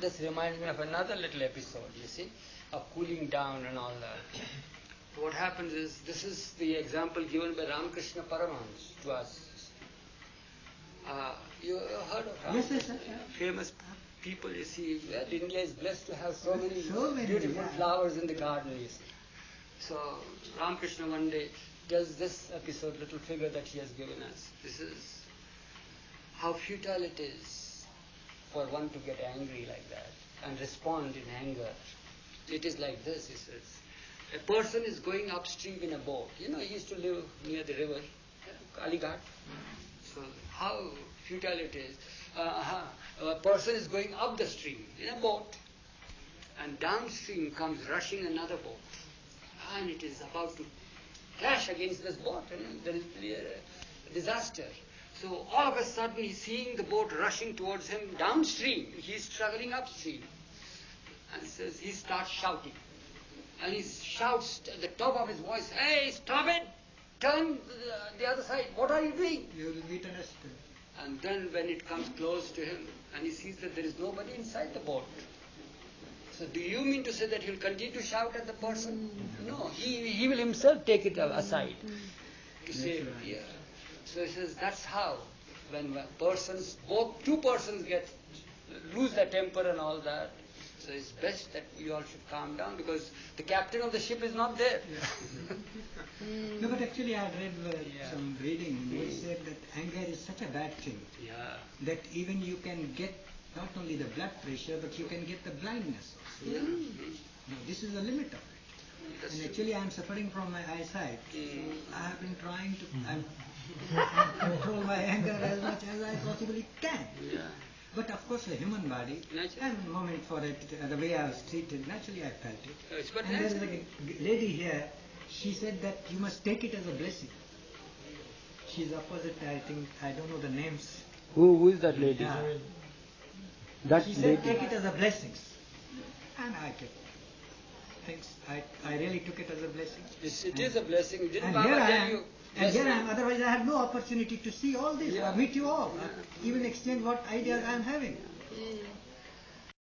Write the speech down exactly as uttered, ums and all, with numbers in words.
this reminds me of another little episode, you see, of cooling down and all that. What happens is, this is the example given by Ramakrishna Paramahansa to us. Uh, you heard of Ramakrishna? Yes, yes, yes. Famous people, you see. Well, India is blessed to have so many, so many beautiful yeah. flowers in the garden, you see. So, Ramakrishna one day tells this episode, little figure that he has given us. This is how futile it is for one to get angry like that and respond in anger. It is like this, he says. A person is going upstream in a boat. You know, he used to live near the river, Kalighat. So, how futile it is. Uh, a person is going up the stream in a boat, and downstream comes rushing another boat, and it is about to crash against this boat, and there is a disaster. So all of a sudden he's seeing the boat rushing towards him downstream. He's struggling upstream, and says he starts shouting, and he shouts at the top of his voice, "Hey, stop it! Turn the, the other side! What are you doing?" You will meet an accident. And then when it comes close to him, and he sees that there is nobody inside the boat. So do you mean to say that he will continue to shout at the person? No, he, he will himself take it aside to say, yeah. So he says that's how, when persons, both two persons get, lose their temper and all that, so it's best that you all should calm down, because the captain of the ship is not there. Yeah. No, but actually I read uh, Yeah. some reading which said that anger is such a bad thing Yeah. that even you can get not only the blood pressure, but you can get the blindness also. Yeah. Now, this is the limit of it. That's And true. actually I am suffering from my eyesight. Mm. So I have been trying to I'm, control my anger as much as I possibly can. Yeah. But of course a human body, Naturally. and moment for it, uh, the way I was treated, naturally I felt it. It's but And there is naturally. a g- lady here, she said that you must take it as a blessing. She's opposite, I think, I don't know the names. Who, who is that lady? Yeah. That She said take it as a blessing. And I kept things, I, I really took it as a blessing. It's, it is a blessing. Didn't And Baba here I tell am, you? and here I am, Yes, otherwise I had no opportunity to see all this, Yeah. or meet you all, Yeah. or even exchange what ideas I am having.